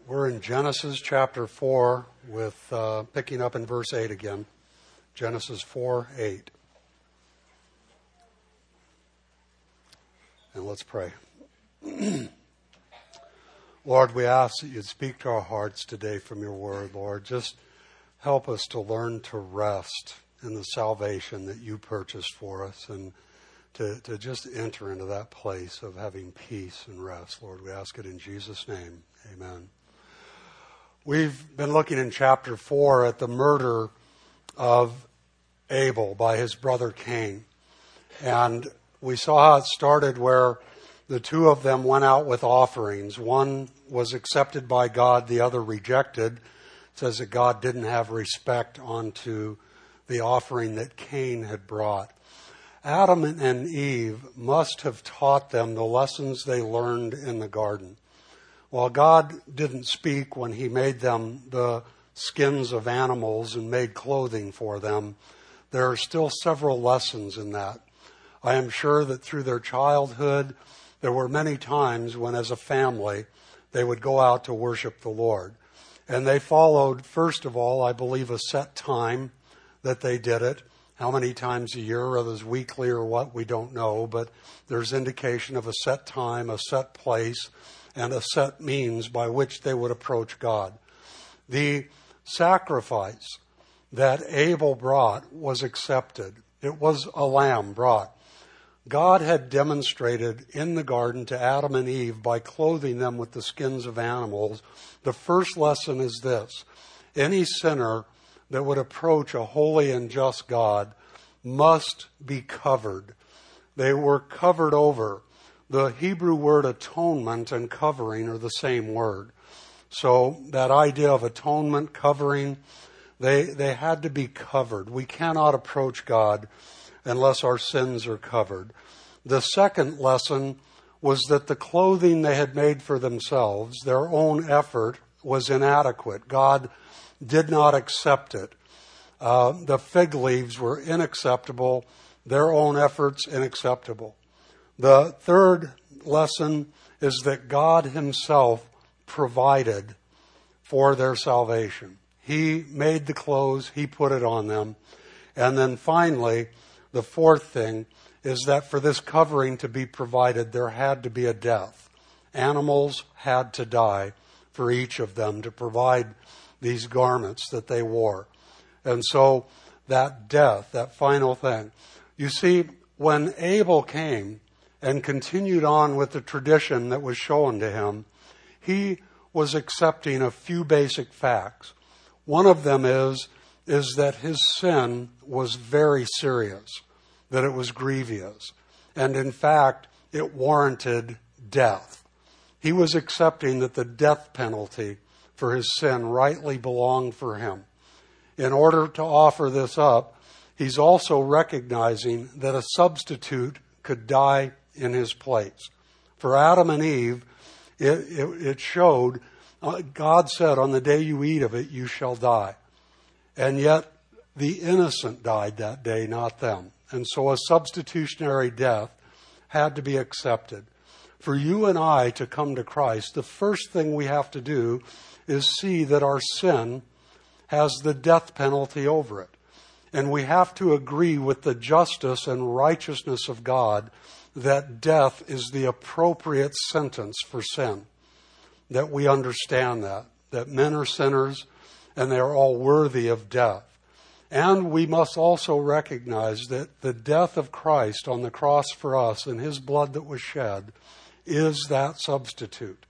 We're in Genesis chapter 4 with picking up in verse 8 again. Genesis 4:8. And let's pray. Lord, we ask that you'd speak to our hearts today from your word, Lord. Just help us to learn to rest in the salvation that you purchased for us and to just enter into that place of having peace and rest. Lord, we ask it in Jesus' name. Amen. We've been looking in chapter 4 at the murder of Abel by his brother Cain. And we saw how it started where the two of them went out with offerings. One was accepted by God, the other rejected. It says that God didn't have respect onto the offering that Cain had brought. Adam and Eve must have taught them the lessons they learned in the garden. While God didn't speak when he made them the skins of animals and made clothing for them, there are still several lessons in that. I am sure that through their childhood, there were many times when as a family, they would go out to worship the Lord. And they followed, first of all, I believe, a set time that they did it. How many times a year, whether it's weekly or what, we don't know, but there's indication of a set time, a set place, and a set means by which they would approach God. The sacrifice that Abel brought was accepted. It was a lamb brought. God had demonstrated in the garden to Adam and Eve by clothing them with the skins of animals. The first lesson is this: any sinner that would approach a holy and just God must be covered. They were covered over. The Hebrew word atonement and covering are the same word. So that idea of atonement, covering, they had to be covered. We cannot approach God unless our sins are covered. The second lesson was that the clothing they had made for themselves, their own effort, was inadequate. God did not accept it. The fig leaves were unacceptable. Their own efforts unacceptable. The third lesson is that God himself provided for their salvation. He made the clothes, he put it on them. And then finally, the fourth thing is that for this covering to be provided, there had to be a death. Animals had to die for each of them to provide these garments that they wore. And so that death, that final thing. You see, when Abel came and continued on with the tradition that was shown to him, he was accepting a few basic facts. One of them is that his sin was very serious, that it was grievous, and in fact, it warranted death. He was accepting that the death penalty for his sin rightly belonged for him. In order to offer this up, he's also recognizing that a substitute could die in his place. For Adam and Eve, it showed, God said, on the day you eat of it, you shall die. And yet, the innocent died that day, not them. And so a substitutionary death had to be accepted. For you and I to come to Christ, the first thing we have to do is see that our sin has the death penalty over it. And we have to agree with the justice and righteousness of God that death is the appropriate sentence for sin. That we understand that men are sinners and they are all worthy of death. And we must also recognize that the death of Christ on the cross for us and his blood that was shed is that substitute.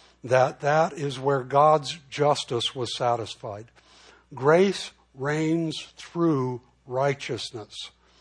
That is where God's justice was satisfied. Grace reigns through righteousness.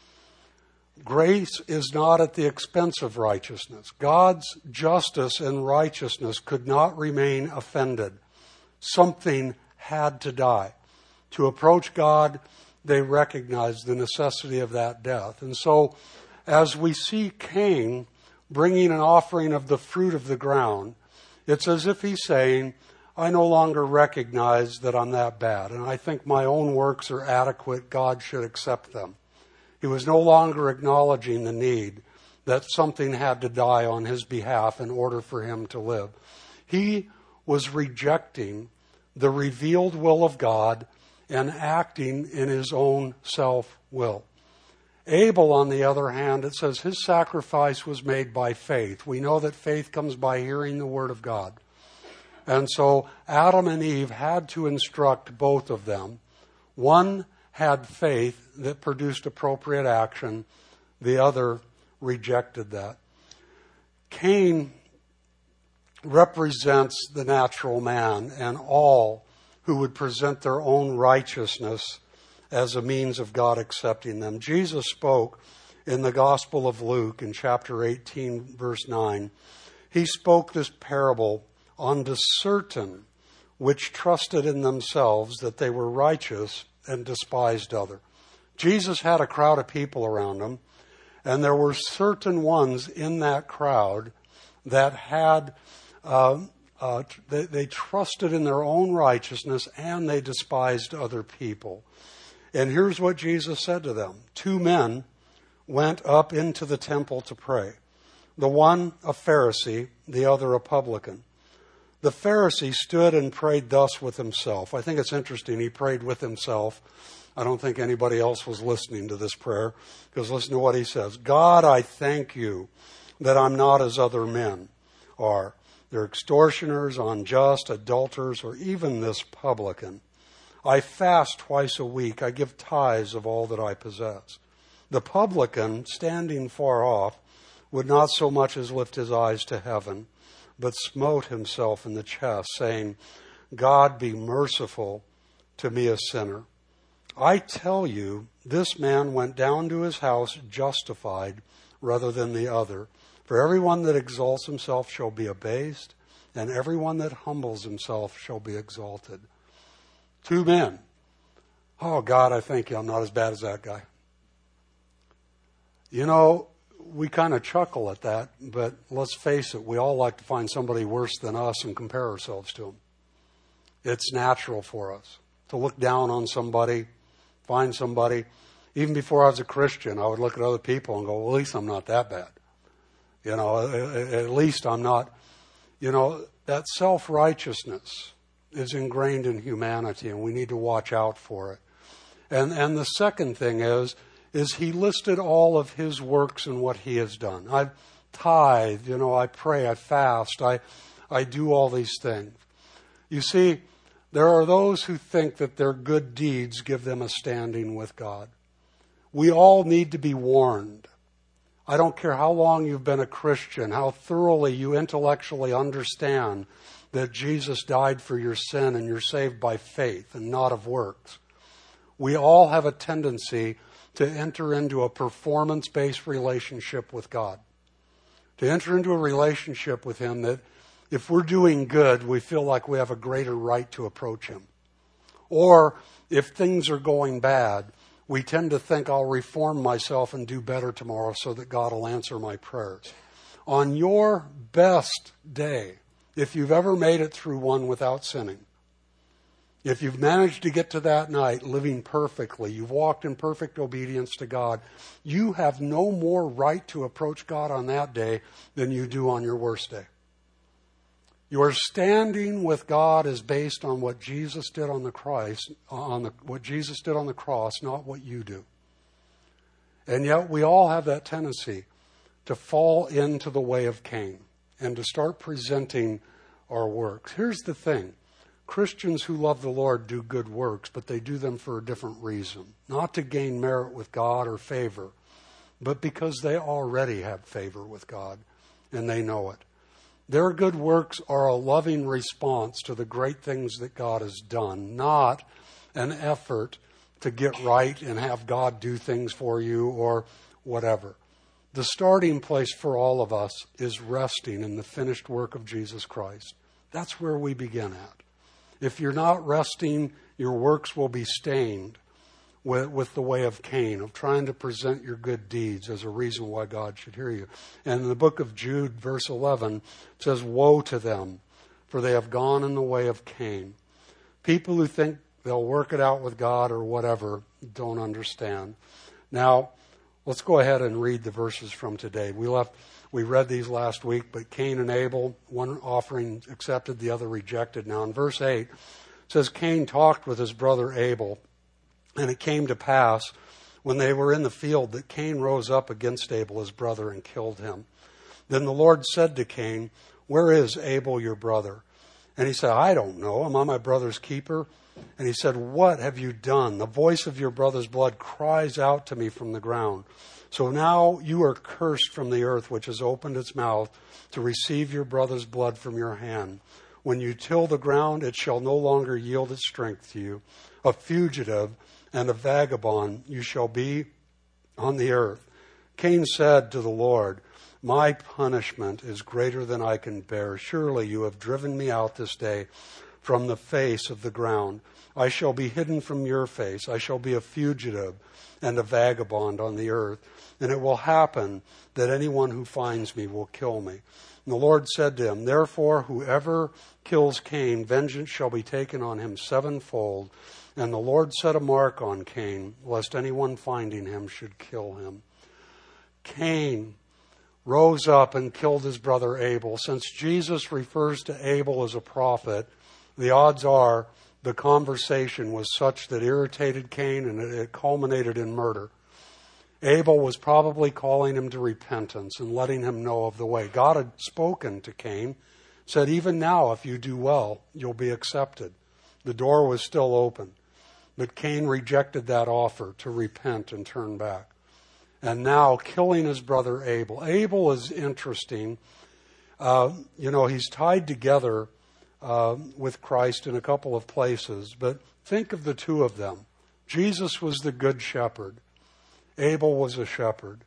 Grace is not at the expense of righteousness. God's justice and righteousness could not remain offended. Something had to die. To approach God, they recognized the necessity of that death. And so, as we see Cain bringing an offering of the fruit of the ground, it's as if he's saying, I no longer recognize that I'm that bad, and I think my own works are adequate. God should accept them. He was no longer acknowledging the need that something had to die on his behalf in order for him to live. He was rejecting the revealed will of God and acting in his own self-will. Abel, on the other hand, it says his sacrifice was made by faith. We know that faith comes by hearing the word of God. And so Adam and Eve had to instruct both of them. One had faith that produced appropriate action. The other rejected that. Cain represents the natural man and all who would present their own righteousness as a means of God accepting them. Jesus spoke in the Gospel of Luke in chapter 18, verse 9. He spoke this parable unto certain which trusted in themselves that they were righteous and despised other. Jesus had a crowd of people around him, and there were certain ones in that crowd that had they trusted in their own righteousness and they despised other people. And here's what Jesus said to them. 2 men went up into the temple to pray. The one a Pharisee, the other a publican. The Pharisee stood and prayed thus with himself. I think it's interesting. He prayed with himself. I don't think anybody else was listening to this prayer, because listen to what he says. God, I thank you that I'm not as other men are. They're extortioners, unjust, adulterers, or even this publican. I fast twice a week. I give tithes of all that I possess. The publican, standing far off, would not so much as lift his eyes to heaven, but smote himself in the chest, saying, God, be merciful to me, a sinner. I tell you, this man went down to his house justified rather than the other. For everyone that exalts himself shall be abased, and everyone that humbles himself shall be exalted. 2 men. Oh, God, I thank you, I'm not as bad as that guy. You know, we kind of chuckle at that, but let's face it, we all like to find somebody worse than us and compare ourselves to them. It's natural for us to look down on somebody, find somebody. Even before I was a Christian, I would look at other people and go, well, at least I'm not that bad. You know, at least I'm not, you know, that self-righteousness is ingrained in humanity, and we need to watch out for it. And the second thing is he listed all of his works and what he has done. I've tithed, you know, I pray, I fast, I do all these things. You see, there are those who think that their good deeds give them a standing with God. We all need to be warned. I don't care how long you've been a Christian, how thoroughly you intellectually understand that Jesus died for your sin and you're saved by faith and not of works. We all have a tendency to enter into a performance-based relationship with God. To enter into a relationship with Him that if we're doing good, we feel like we have a greater right to approach Him. Or if things are going bad, we tend to think I'll reform myself and do better tomorrow so that God will answer my prayers. On your best day, if you've ever made it through one without sinning, if you've managed to get to that night living perfectly, you've walked in perfect obedience to God, you have no more right to approach God on that day than you do on your worst day. Your standing with God is based on what Jesus did on the cross, not what you do. And yet we all have that tendency to fall into the way of Cain and to start presenting our works. Here's the thing. Christians who love the Lord do good works, but they do them for a different reason. Not to gain merit with God or favor, but because they already have favor with God and they know it. Their good works are a loving response to the great things that God has done, not an effort to get right and have God do things for you or whatever. The starting place for all of us is resting in the finished work of Jesus Christ. That's where we begin at. If you're not resting, your works will be stained with the way of Cain, of trying to present your good deeds as a reason why God should hear you. And in the book of Jude, verse 11, it says, woe to them, for they have gone in the way of Cain. People who think they'll work it out with God or whatever don't understand. Now, let's go ahead and read the verses from today. We We read these last week, but Cain and Abel, one offering accepted, the other rejected. Now in verse 8, it says, Cain talked with his brother Abel, and it came to pass, when they were in the field, that Cain rose up against Abel his brother and killed him. Then the Lord said to Cain, where is Abel your brother? And he said, I don't know. Am I my brother's keeper? And he said, what have you done? The voice of your brother's blood cries out to me from the ground. So now you are cursed from the earth, which has opened its mouth to receive your brother's blood from your hand. When you till the ground, it shall no longer yield its strength to you. A fugitive and a vagabond you shall be on the earth. Cain said to the Lord, my punishment is greater than I can bear. Surely you have driven me out this day from the face of the ground. I shall be hidden from your face. I shall be a fugitive and a vagabond on the earth. And it will happen that anyone who finds me will kill me. And the Lord said to him, therefore, whoever kills Cain, vengeance shall be taken on him sevenfold. And the Lord set a mark on Cain, lest anyone finding him should kill him. Cain rose up and killed his brother Abel. Since Jesus refers to Abel as a prophet, the odds are the conversation was such that irritated Cain and it culminated in murder. Abel was probably calling him to repentance and letting him know of the way. God had spoken to Cain, said, even now, if you do well, you'll be accepted. The door was still open. But Cain rejected that offer to repent and turn back. And now killing his brother Abel. Abel is interesting. He's tied together with Christ in a couple of places. But think of the two of them. Jesus was the good shepherd. Abel was a shepherd.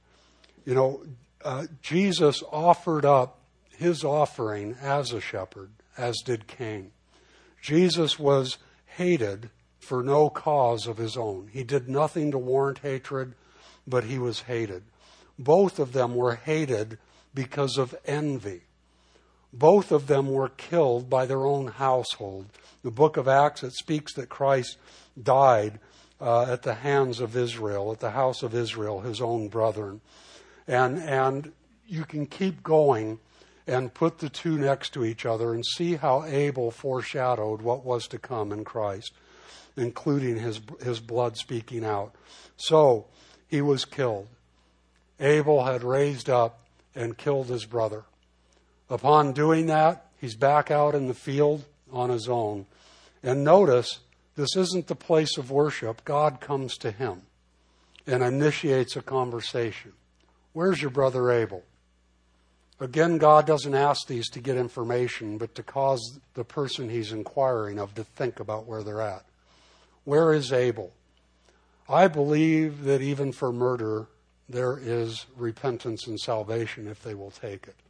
Jesus offered up his offering as a shepherd, as did Cain. Jesus was hated for no cause of his own. He did nothing to warrant hatred, but he was hated. Both of them were hated because of envy. Both of them were killed by their own household. The book of Acts, it speaks that Christ died at the hands of Israel, at the house of Israel, his own brethren. And you can keep going and put the two next to each other and see how Abel foreshadowed what was to come in Christ, including his blood speaking out. So he was killed. Abel had raised up and killed his brother. Upon doing that, he's back out in the field on his own. And notice, this isn't the place of worship. God comes to him and initiates a conversation. Where's your brother Abel? Again, God doesn't ask these to get information, but to cause the person he's inquiring of to think about where they're at. Where is Abel? I believe that even for murder, there is repentance and salvation if they will take it.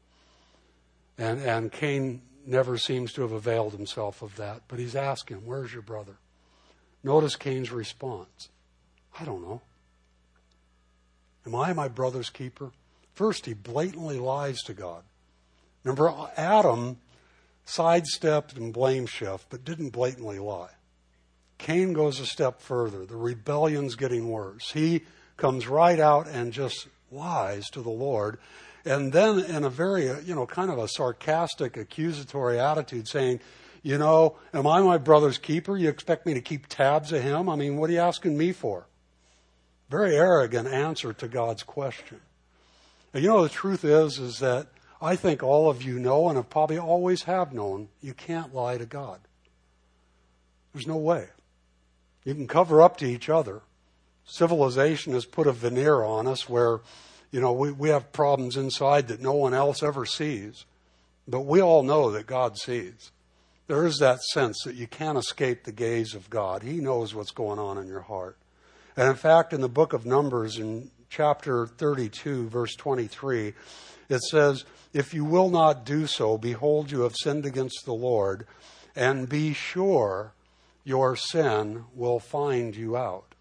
And Cain never seems to have availed himself of that. But he's asking, where's your brother? Notice Cain's response. I don't know. Am I my brother's keeper? First, he blatantly lies to God. Remember, Adam sidestepped and blame shift, but didn't blatantly lie. Cain goes a step further. The rebellion's getting worse. He comes right out and just lies to the Lord. And then in a very, kind of a sarcastic, accusatory attitude saying, am I my brother's keeper? You expect me to keep tabs of him? I mean, what are you asking me for? Very arrogant answer to God's question. And the truth is that I think all of you know and have probably always have known you can't lie to God. There's no way. You can cover up to each other. Civilization has put a veneer on us where, we have problems inside that no one else ever sees. But we all know that God sees. There is that sense that you can't escape the gaze of God. He knows what's going on in your heart. And in fact, in the book of Numbers, in chapter 32, verse 23, it says, if you will not do so, behold, you have sinned against the Lord, and be sure your sin will find you out.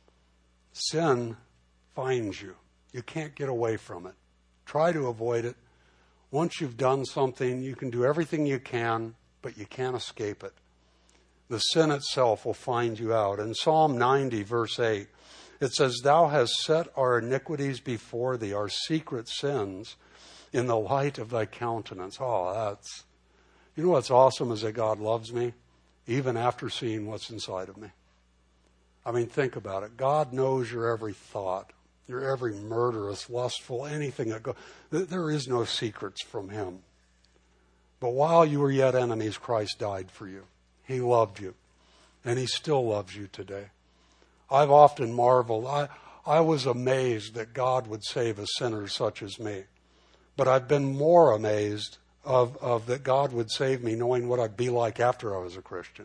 Sin finds you. You can't get away from it. Try to avoid it. Once you've done something, you can do everything you can, but you can't escape it. The sin itself will find you out. In Psalm 90, verse 8, it says, thou hast set our iniquities before thee, our secret sins, in the light of thy countenance. Oh, you know what's awesome is that God loves me, even after seeing what's inside of me. I mean, think about it. God knows your every thought, your every murderous, lustful, anything that goes. There is no secrets from him. But while you were yet enemies, Christ died for you. He loved you. And he still loves you today. I've often marveled. I was amazed that God would save a sinner such as me. But I've been more amazed of that God would save me knowing what I'd be like after I was a Christian.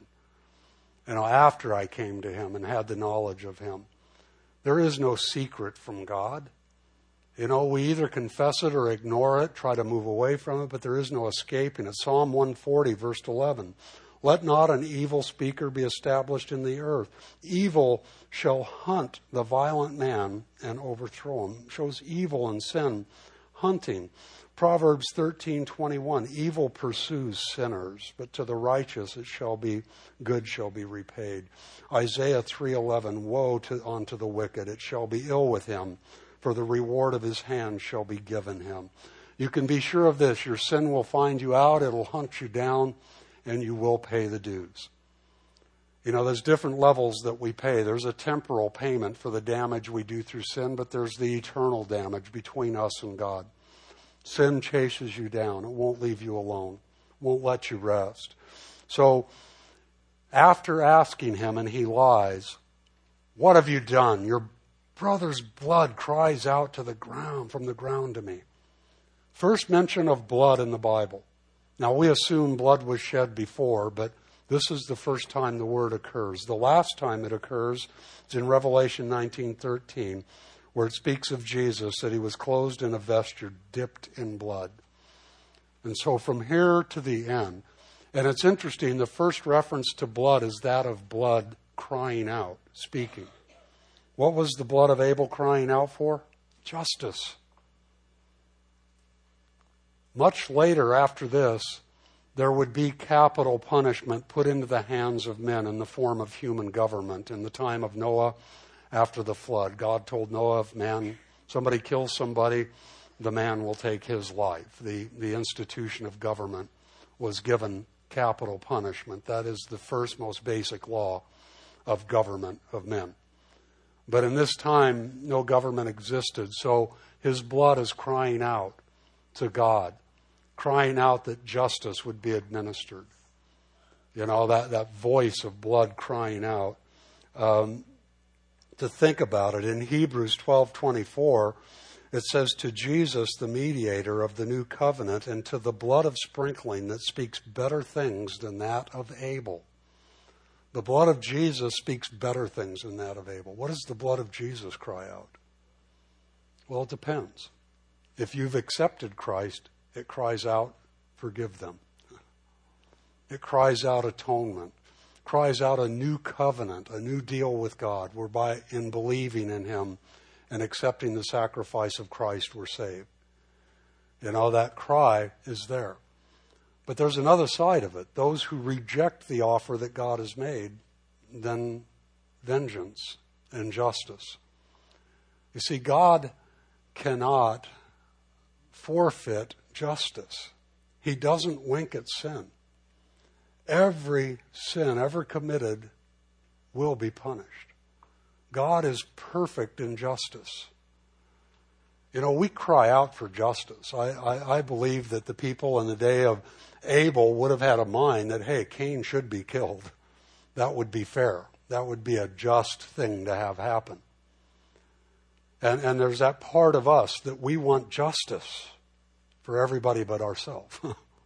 After I came to him and had the knowledge of him. There is no secret from God. We either confess it or ignore it, try to move away from it, but there is no escaping it. Psalm 140, verse 11. Let not an evil speaker be established in the earth. Evil shall hunt the violent man and overthrow him. Shows evil and sin hunting. Proverbs 13:21. Evil pursues sinners, but to the righteous good shall be repaid. Isaiah 3:11. Woe unto the wicked, it shall be ill with him, for the reward of his hand shall be given him. You can be sure of this. Your sin will find you out. It'll hunt you down, and you will pay the dues. There's different levels that we pay. There's a temporal payment for the damage we do through sin, but there's the eternal damage between us and God. Sin chases you down. It won't leave you alone. Won't let you rest. So, after asking him, and he lies, what have you done? Your brother's blood cries out from the ground to me. First mention of blood in the Bible. Now, we assume blood was shed before, but this is the first time the word occurs. The last time it occurs is in Revelation 19:13, where it speaks of Jesus, that he was clothed in a vesture dipped in blood. And so from here to the end, and it's interesting, the first reference to blood is that of blood crying out, speaking. What was the blood of Abel crying out for? Justice. Much later after this, there would be capital punishment put into the hands of men in the form of human government. In the time of Noah, after the flood, God told Noah, if somebody kills somebody, the man will take his life. The institution of government was given capital punishment. That is the first most basic law of government of men. But in this time, no government existed, so his blood is crying out to God, crying out that justice would be administered. That voice of blood crying out. To think about it, in Hebrews 12:24, it says, to Jesus, the mediator of the new covenant, and to the blood of sprinkling that speaks better things than that of Abel. The blood of Jesus speaks better things than that of Abel. What does the blood of Jesus cry out? Well, it depends. If you've accepted Christ, it cries out, forgive them. It cries out atonement. Cries out a new covenant, a new deal with God, whereby in believing in him and accepting the sacrifice of Christ, we're saved. That cry is there. But there's another side of it. Those who reject the offer that God has made, then vengeance and justice. You see, God cannot forfeit justice. He doesn't wink at sin. Every sin ever committed will be punished. God is perfect in justice. We cry out for justice. I believe that the people in the day of Abel would have had a mind that, hey, Cain should be killed. That would be fair. That would be a just thing to have happen. And there's that part of us that we want justice for everybody but ourselves.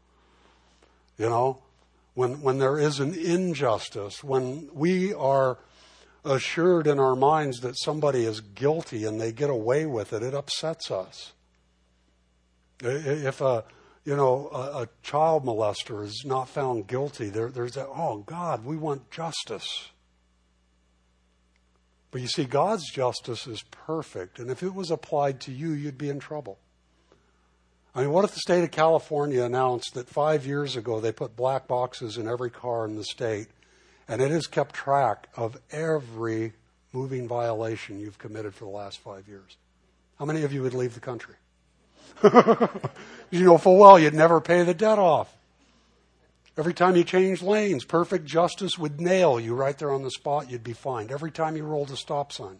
When there is an injustice, when we are assured in our minds that somebody is guilty and they get away with it, it upsets us. If a child molester is not found guilty, there's that, oh God, we want justice. But you see, God's justice is perfect, and if it was applied to you, you'd be in trouble. What if the state of California announced that 5 years ago they put black boxes in every car in the state, and it has kept track of every moving violation you've committed for the last 5 years? How many of you would leave the country? You know full well you'd never pay the debt off. Every time you changed lanes, perfect justice would nail you right there on the spot. You'd be fined. Every time you rolled a stop sign.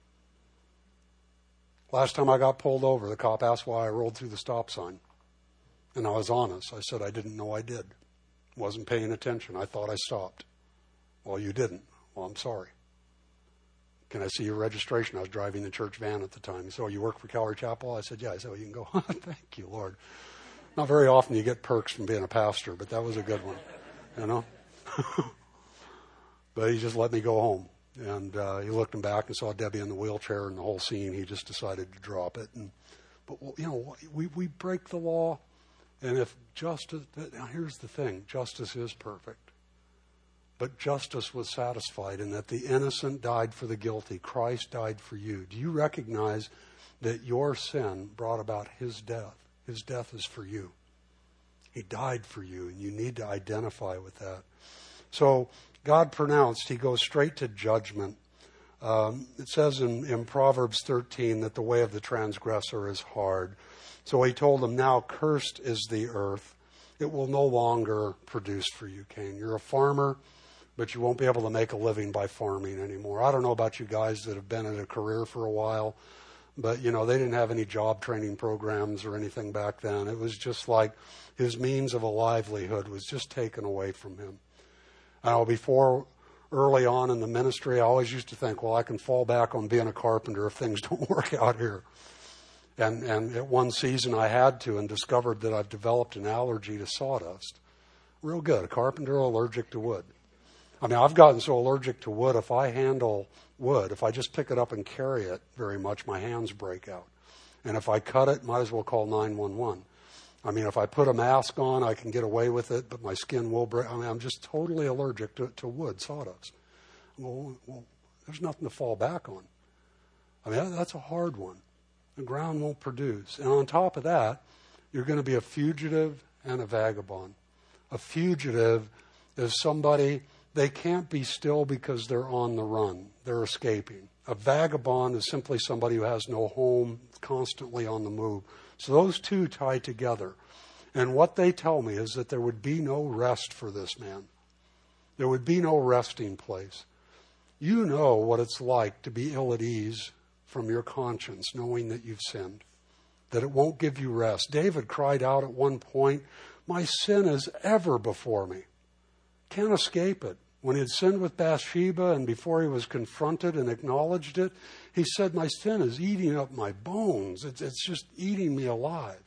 Last time I got pulled over, the cop asked why I rolled through the stop sign. And I was honest. I said I didn't know I did. Wasn't paying attention. I thought I stopped. Well, you didn't. Well, I'm sorry. Can I see your registration? I was driving the church van at the time. So you work for Calvary Chapel? I said, yeah. I said, well, you can go. Thank you, Lord. Not very often you get perks from being a pastor, but that was a good one, you know. But he just let me go home. And he looked him back and saw Debbie in the wheelchair and the whole scene. He just decided to drop it. But you know, we break the law. And if justice, now here's the thing, justice is perfect. But justice was satisfied in that the innocent died for the guilty. Christ died for you. Do you recognize that your sin brought about his death? His death is for you. He died for you, and you need to identify with that. So God pronounced, he goes straight to judgment. It says in Proverbs 13 that the way of the transgressor is hard. So he told him, now cursed is the earth. It will no longer produce for you, Cain. You're a farmer, but you won't be able to make a living by farming anymore. I don't know about you guys that have been in a career for a while, but, you know, they didn't have any job training programs or anything back then. It was just like his means of a livelihood was just taken away from him. Before, early on in the ministry, I always used to think, well, I can fall back on being a carpenter if things don't work out here. And at one season I had to, and discovered that I've developed an allergy to sawdust. Real good. A carpenter allergic to wood. I mean, I've gotten so allergic to wood, if I handle wood, if I just pick it up and carry it very much, my hands break out. And if I cut it, might as well call 911. I mean, if I put a mask on, I can get away with it, but my skin will break. I mean, I'm just totally allergic to wood, sawdust. Well, there's nothing to fall back on. I mean, that's a hard one. The ground won't produce. And on top of that, you're going to be a fugitive and a vagabond. A fugitive is somebody, they can't be still because they're on the run. They're escaping. A vagabond is simply somebody who has no home, constantly on the move. So those two tie together. And what they tell me is that there would be no rest for this man. There would be no resting place. You know what it's like to be ill at ease from your conscience, knowing that you've sinned, that it won't give you rest. David cried out at one point, my sin is ever before me. Can't escape it. When he had sinned with Bathsheba and before he was confronted and acknowledged it, he said, my sin is eating up my bones. It's just eating me alive.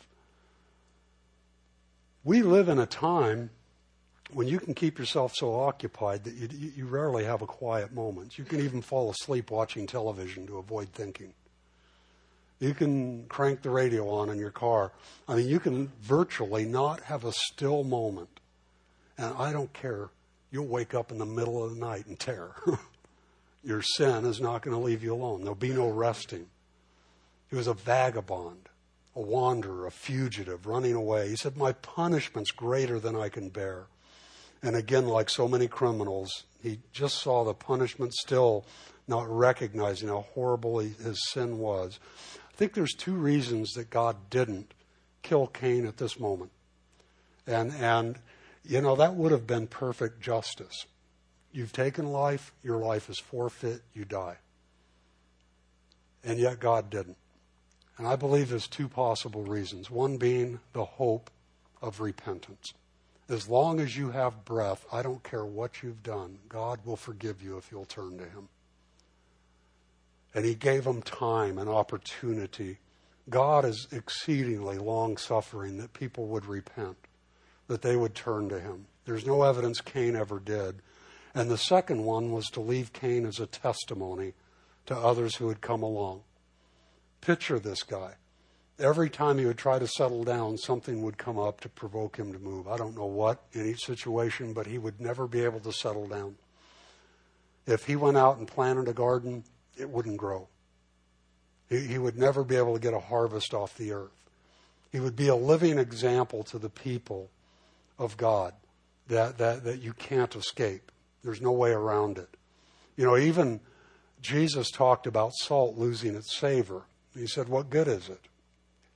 We live in a time when you can keep yourself so occupied that you rarely have a quiet moment. You can even fall asleep watching television to avoid thinking. You can crank the radio on in your car. I mean, you can virtually not have a still moment. And I don't care. You'll wake up in the middle of the night in terror. Your sin is not going to leave you alone. There'll be no resting. He was a vagabond, a wanderer, a fugitive, running away. He said, my punishment's greater than I can bear. And again, like so many criminals, he just saw the punishment, still not recognizing how horrible his sin was. I think there's two reasons that God didn't kill Cain at this moment. And you know, that would have been perfect justice. You've taken life, your life is forfeit, you die. And yet God didn't. And I believe there's two possible reasons. One being the hope of repentance. As long as you have breath, I don't care what you've done, God will forgive you if you'll turn to him. And he gave them time and opportunity. God is exceedingly long-suffering that people would repent, that they would turn to him. There's no evidence Cain ever did. And the second one was to leave Cain as a testimony to others who had come along. Picture this guy. Every time he would try to settle down, something would come up to provoke him to move. I don't know what in each situation, but he would never be able to settle down. If he went out and planted a garden, it wouldn't grow. He would never be able to get a harvest off the earth. He would be a living example to the people of God that you can't escape. There's no way around it. You know, even Jesus talked about salt losing its savor. He said, what good is it?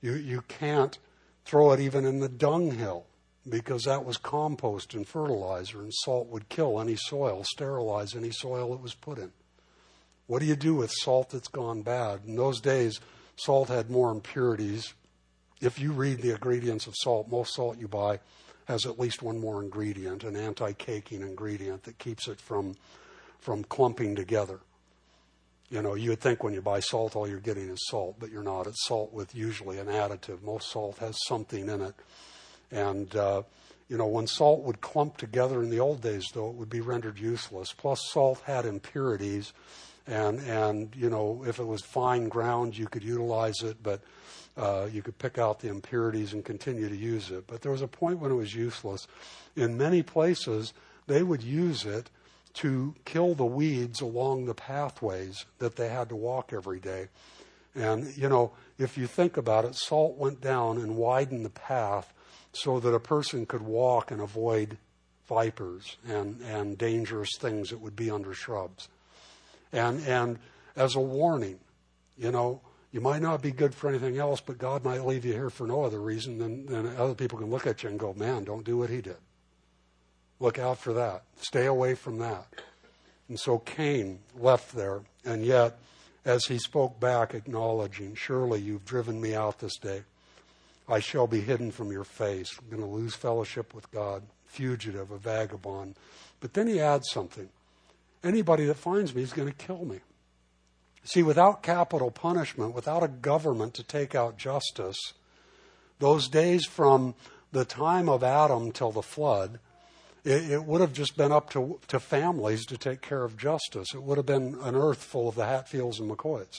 You can't throw it even in the dunghill, because that was compost and fertilizer, and salt would kill any soil, sterilize any soil it was put in. What do you do with salt that's gone bad? In those days, salt had more impurities. If you read the ingredients of salt, most salt you buy has at least one more ingredient, an anti-caking ingredient that keeps it from clumping together. You know, you would think when you buy salt, all you're getting is salt, but you're not. It's salt with usually an additive. Most salt has something in it. And, when salt would clump together in the old days, though, it would be rendered useless. Plus, salt had impurities. And if it was fine ground, you could utilize it, but you could pick out the impurities and continue to use it. But there was a point when it was useless. In many places, they would use it to kill the weeds along the pathways that they had to walk every day. And, if you think about it, salt went down and widened the path so that a person could walk and avoid vipers and dangerous things that would be under shrubs. And as a warning, you might not be good for anything else, but God might leave you here for no other reason than other people can look at you and go, man, don't do what he did. Look out for that. Stay away from that. And so Cain left there, and yet, as he spoke back, acknowledging, surely you've driven me out this day. I shall be hidden from your face. I'm going to lose fellowship with God, fugitive, a vagabond. But then he adds something. Anybody that finds me is going to kill me. See, without capital punishment, without a government to take out justice, those days from the time of Adam till the flood, it would have just been up to families to take care of justice. It would have been an earth full of the Hatfields and McCoys.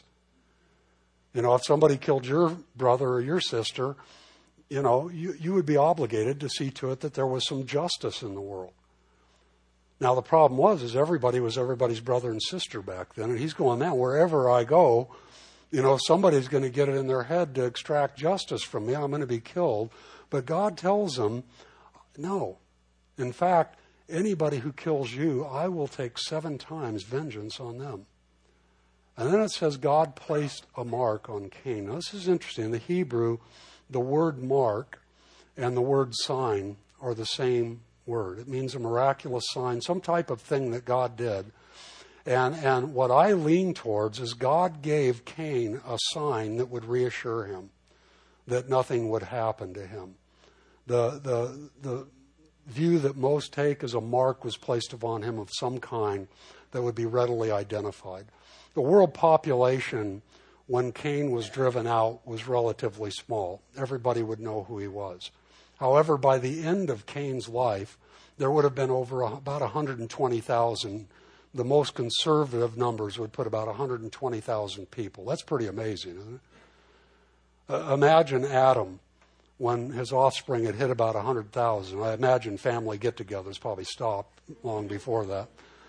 If somebody killed your brother or your sister, you would be obligated to see to it that there was some justice in the world. Now, the problem was everybody was everybody's brother and sister back then. And he's going, man, wherever I go, somebody's going to get it in their head to extract justice from me. I'm going to be killed. But God tells them, no. In fact, anybody who kills you, I will take 7 times vengeance on them. And then it says God placed a mark on Cain. Now, this is interesting. In the Hebrew, the word mark and the word sign are the same word. It means a miraculous sign, some type of thing that God did. And what I lean towards is God gave Cain a sign that would reassure him that nothing would happen to him. The view that most take is a mark was placed upon him of some kind that would be readily identified. The world population, when Cain was driven out, was relatively small. Everybody would know who he was. However, by the end of Cain's life, there would have been about 120,000. The most conservative numbers would put about 120,000 people. That's pretty amazing, isn't it? Imagine Adam, when his offspring had hit about 100,000. I imagine family get-togethers probably stopped long before that.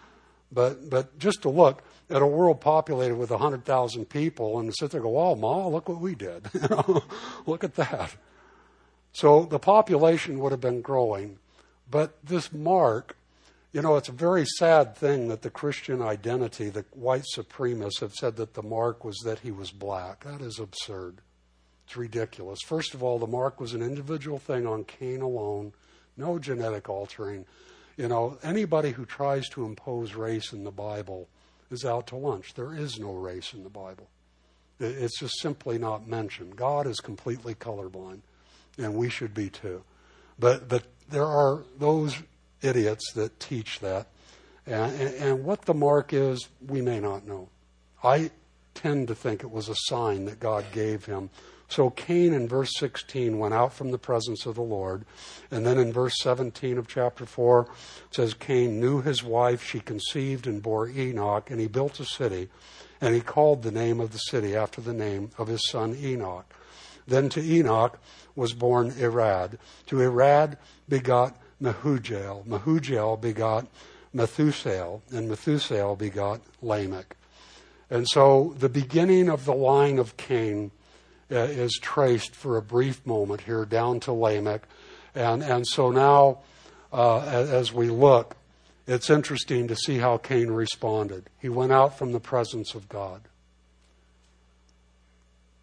But just to look at a world populated with 100,000 people and sit there and go, oh, Ma, look what we did. Look at that. So the population would have been growing. But this mark, it's a very sad thing that the Christian identity, the white supremacists have said that the mark was that he was black. That is absurd. It's ridiculous. First of all, the mark was an individual thing on Cain alone, no genetic altering. Anybody who tries to impose race in the Bible is out to lunch. There is no race in the Bible. It's just simply not mentioned. God is completely colorblind, and we should be too. But there are those idiots that teach that. And what the mark is, we may not know. I tend to think it was a sign that God gave him. So Cain in verse 16 went out from the presence of the Lord. And then in verse 17 of chapter 4, it says, Cain knew his wife, she conceived and bore Enoch, and he built a city. And he called the name of the city after the name of his son Enoch. Then to Enoch was born Irad. To Irad begot Mehujael. Mehujael begot Methusael. And Methusael begot Lamech. And so the beginning of the line of Cain is traced for a brief moment here down to Lamech. And so now, as we look, it's interesting to see how Cain responded. He went out from the presence of God.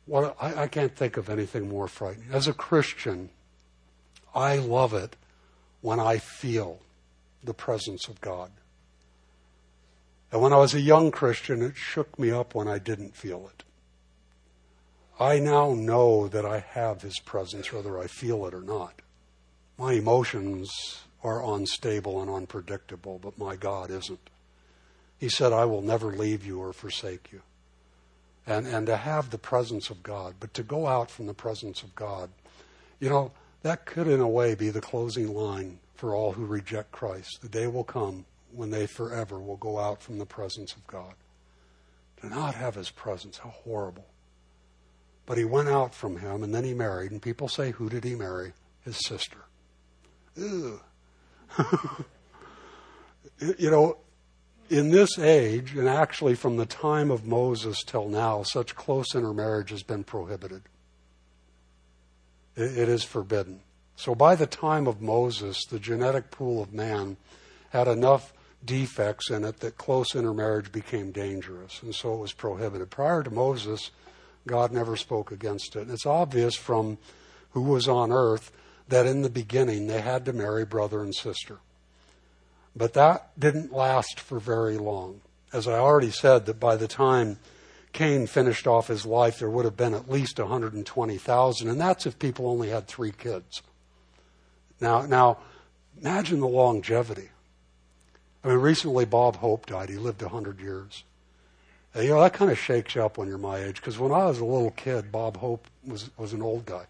I can't think of anything more frightening. As a Christian, I love it when I feel the presence of God. And when I was a young Christian, it shook me up when I didn't feel it. I now know that I have His presence, whether I feel it or not. My emotions are unstable and unpredictable, but my God isn't. He said, I will never leave you or forsake you. And to have the presence of God, but to go out from the presence of God, that could in a way be the closing line for all who reject Christ. The day will come when they forever will go out from the presence of God. To not have His presence, how horrible. But He went out from Him, and then He married. And people say, who did He marry? His sister. Ew. In this age, and actually from the time of Moses till now, such close intermarriage has been prohibited. It is forbidden. So by the time of Moses, the genetic pool of man had enough defects in it that close intermarriage became dangerous, and so it was prohibited. Prior to Moses, God never spoke against it. And it's obvious from who was on earth that in the beginning they had to marry brother and sister. But that didn't last for very long. As I already said, that by the time Cain finished off his life, there would have been at least 120,000, and that's if people only had 3 kids. Now, imagine the longevity. I mean, recently Bob Hope died. He lived 100 years. And, that kind of shakes you up when you're my age, because when I was a little kid, Bob Hope was an old guy.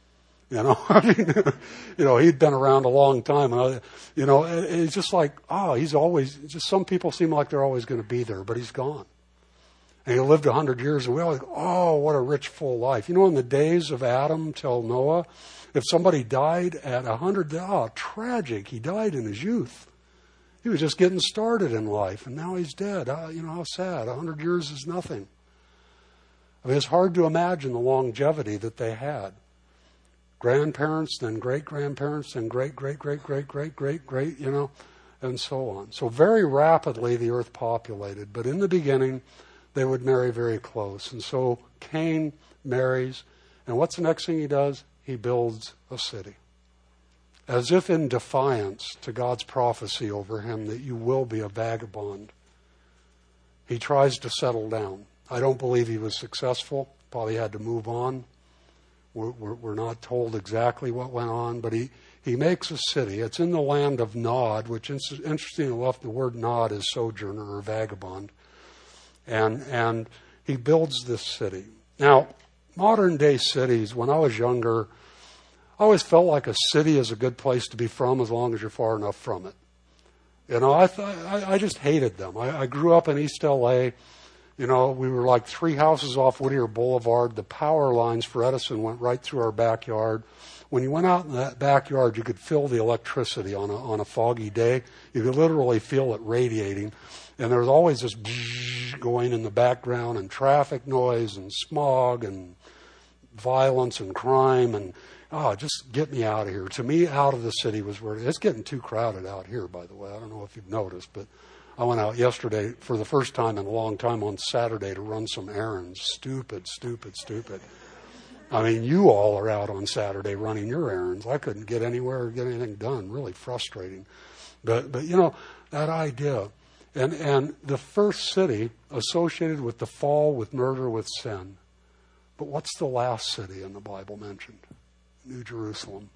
He'd been around a long time. And it's just like, he's always, just some people seem like they're always going to be there, but he's gone. And he lived 100 years, and we always go, what a rich, full life. In the days of Adam till Noah, if somebody died at 100, tragic. He died in his youth. He was just getting started in life, and now he's dead. How sad. 100 years is nothing. I mean, it's hard to imagine the longevity that they had. Grandparents, then great-grandparents, then great-great-great-great-great-great-great, and so on. So very rapidly the earth populated, but in the beginning they would marry very close. And so Cain marries, and what's the next thing he does? He builds a city. As if in defiance to God's prophecy over him that you will be a vagabond. He tries to settle down. I don't believe he was successful. Probably had to move on. We're not told exactly what went on, but he makes a city. It's in the land of Nod, which, interestingly enough, the word Nod is sojourner or vagabond. And he builds this city. Now, modern day cities, when I was younger, I always felt like a city is a good place to be from as long as you're far enough from it. I just hated them. I grew up in East L.A., we were like 3 houses off Whittier Boulevard. The power lines for Edison went right through our backyard. When you went out in that backyard, you could feel the electricity on a foggy day. You could literally feel it radiating. And there was always this going in the background, and traffic noise and smog and violence and crime. And, just get me out of here. To me, out of the city was where it's getting too crowded out here, by the way. I don't know if you've noticed, but I went out yesterday for the first time in a long time on Saturday to run some errands. Stupid. I mean, you all are out on Saturday running your errands. I couldn't get anywhere or get anything done. Really frustrating. But that idea. And the first city associated with the fall, with murder, with sin. But what's the last city in the Bible mentioned? New Jerusalem.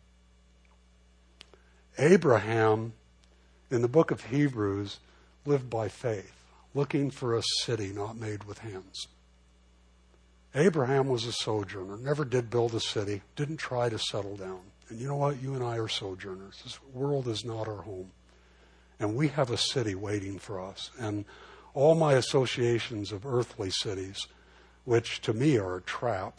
Abraham, in the book of Hebrews, lived by faith, looking for a city not made with hands. Abraham was a sojourner, never did build a city, didn't try to settle down. And you know what? You and I are sojourners. This world is not our home. And we have a city waiting for us. And all my associations of earthly cities, which to me are a trap,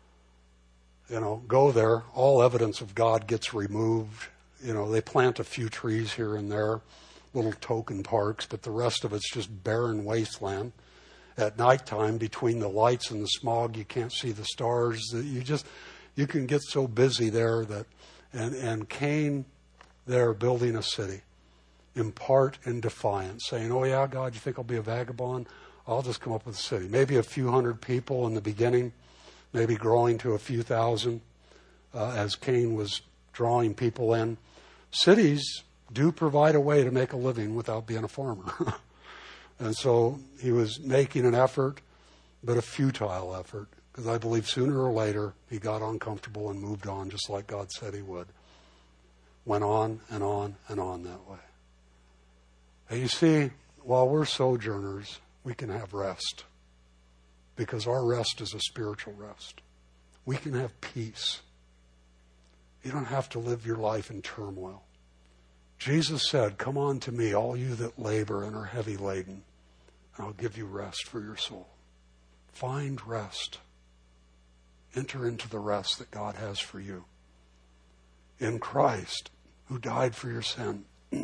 go there, all evidence of God gets removed. They plant a few trees here and there, little token parks, but the rest of it's just barren wasteland. At nighttime, between the lights and the smog, you can't see the stars. You can get so busy there that, and Cain there building a city, in part in defiance, saying, oh yeah, God, you think I'll be a vagabond? I'll just come up with a city. Maybe a few hundred people in the beginning, maybe growing to a few thousand as Cain was drawing people in. Cities do provide a way to make a living without being a farmer. And so he was making an effort, but a futile effort, because I believe sooner or later he got uncomfortable and moved on, just like God said he would. Went on and on and on that way. And you see, while we're sojourners, we can have rest, because our rest is a spiritual rest. We can have peace. You don't have to live your life in turmoil. Jesus said, "Come on to me, all you that labor and are heavy laden, and I'll give you rest for your soul." Find rest. Enter into the rest that God has for you. In Christ, who died for your sin,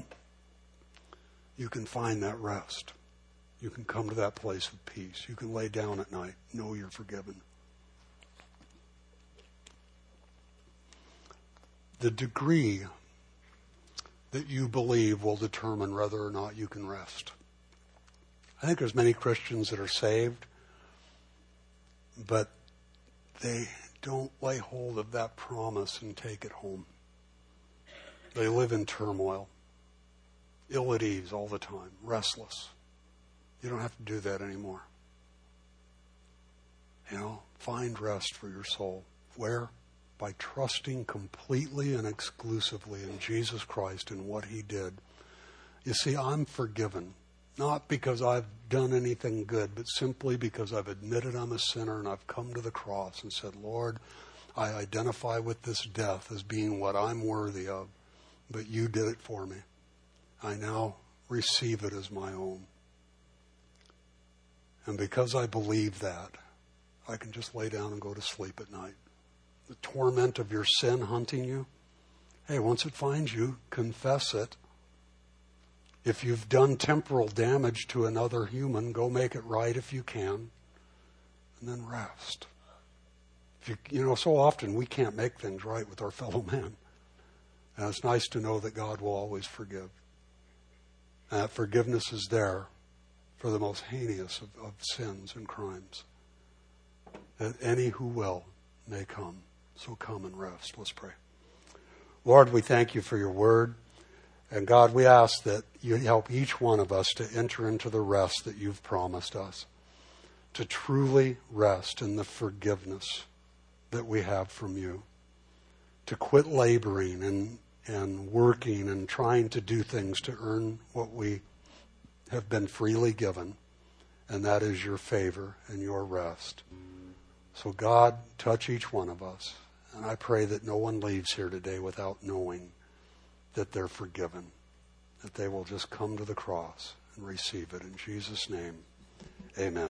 you can find that rest. You can come to that place of peace. You can lay down at night, know you're forgiven. The degree that you believe will determine whether or not you can rest. I think there's many Christians that are saved, but they don't lay hold of that promise and take it home. They live in turmoil, ill at ease all the time, restless. You don't have to do that anymore. Find rest for your soul. Where? By trusting completely and exclusively in Jesus Christ and what he did. You see, I'm forgiven, not because I've done anything good, but simply because I've admitted I'm a sinner and I've come to the cross and said, "Lord, I identify with this death as being what I'm worthy of, but you did it for me. I now receive it as my own." And because I believe that, I can just lay down and go to sleep at night. The torment of your sin hunting you, hey, once it finds you, confess it. If you've done temporal damage to another human, go make it right if you can, and then rest. So often we can't make things right with our fellow man. And it's nice to know that God will always forgive. And that forgiveness is there for the most heinous of sins and crimes. That any who will may come. So come and rest. Let's pray. Lord, we thank you for your word. And God, we ask that you help each one of us to enter into the rest that you've promised us. To truly rest in the forgiveness that we have from you. To quit laboring and working and trying to do things to earn what we have been freely given. And that is your favor and your rest. So God, touch each one of us. And I pray that no one leaves here today without knowing that they're forgiven. That they will just come to the cross and receive it. In Jesus' name, amen.